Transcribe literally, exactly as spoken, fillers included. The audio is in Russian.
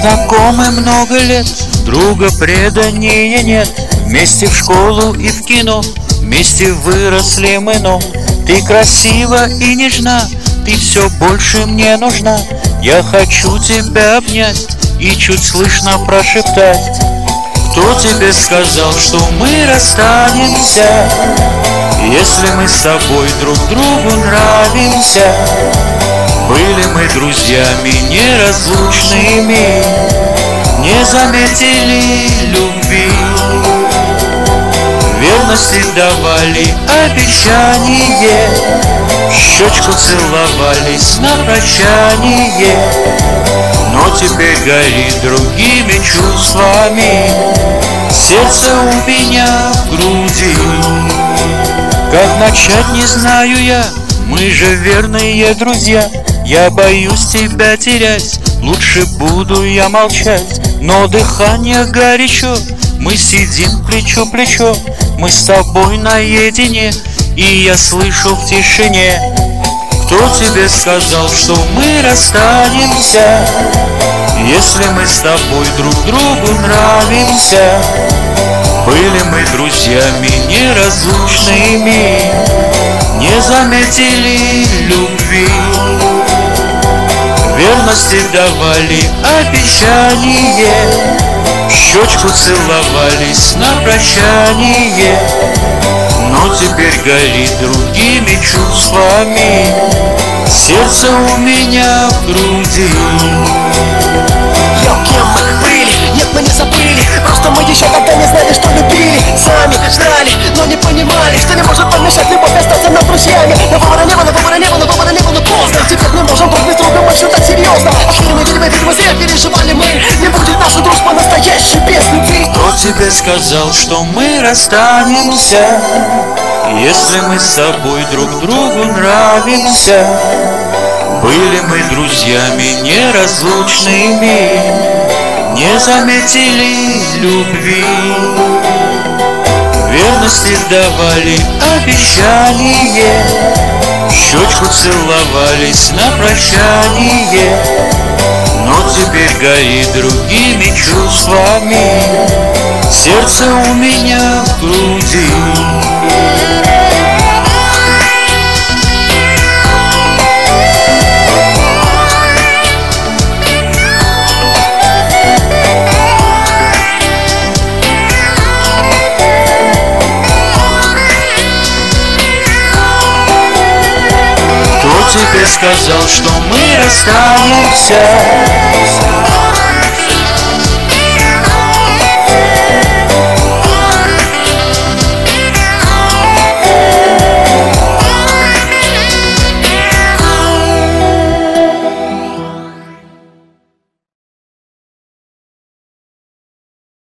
знакомы много лет, друга преданнее нет. Вместе в школу и в кино, вместе выросли мы, но ты красива и нежна, ты все больше мне нужна. Я хочу тебя обнять и чуть слышно прошептать: кто тебе сказал, что мы расстанемся, если мы с тобой друг другу нравимся? Были мы друзьями неразлучными, не заметили любви, верности давали обещание, щечку целовались на прощание. Но теперь горит другими чувствами сердце у меня в груди. Как начать, не знаю я, мы же верные друзья. Я боюсь тебя терять, лучше буду я молчать. Но дыхание горячо, мы сидим плечо к плечу, мы с тобой наедине, и я слышу в тишине: кто тебе сказал, что мы расстанемся, если мы с тобой друг другу нравимся? Были мы друзьями неразлучными, не заметили любви, верности давали обещание, щечку целовались на прощание. Но теперь горит другими чувствами сердце у меня в груди. Йо, кем мы были? Нет, мы не забыли, просто мы еще тогда не знали, что любили. Сами ждали, но не понимали, что не может помешать любовь остаться нам друзьями. Но выбора не было, выбора не было, выбора не было поздно. Теперь мы можем друг без друга больше так серьезно. А фильмы, фильмы, фильмы зря переживали мы. Не будет наша дружба настоящей без любви. Кто тебе сказал, что мы расстанемся, если мы с тобой друг другу нравимся? Были мы друзьями неразлучными, не заметили любви, верности давали обещание, щечку целовались на прощание. Но теперь горит другими чувствами сердце у меня в груди. Кто тебе сказал, что мы расстанемся,